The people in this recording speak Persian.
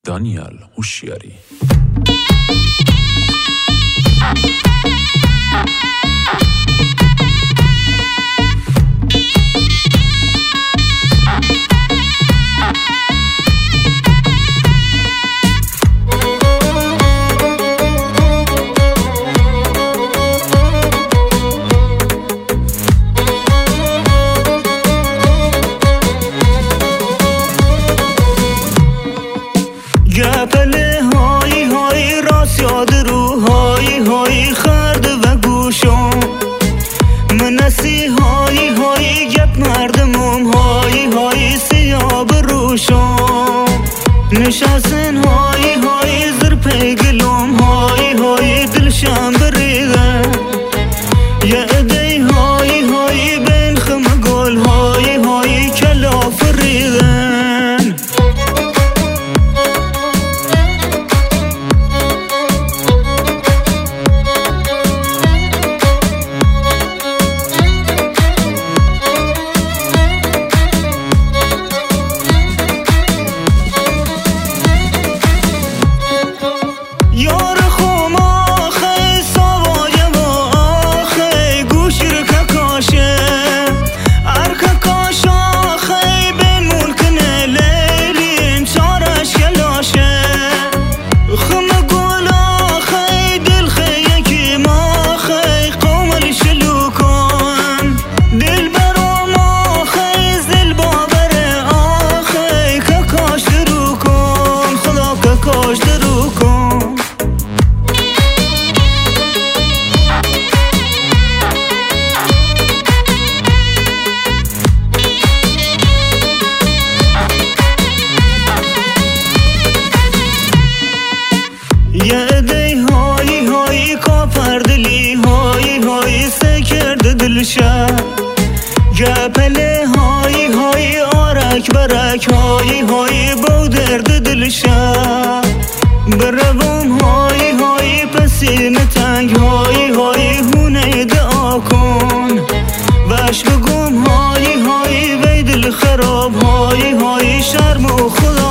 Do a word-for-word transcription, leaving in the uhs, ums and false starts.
دانیال هوشیاری. گپله های های راست یاد رو های های خرد و گوشم منسی های های گپ مردمم های های سیاب روشم نشستن های های زر پیگلم های های دلشم بریده یه ادی های های بین خمگل های های کلاف ریدن یه ادی های های کافردلی های های سکرد دلشه گپله های های آرک برک های های با درد دلشه بروم های های پسین تنگ های های هونه دعا کن وش بگم های های وی دل خراب های های شرم و خدا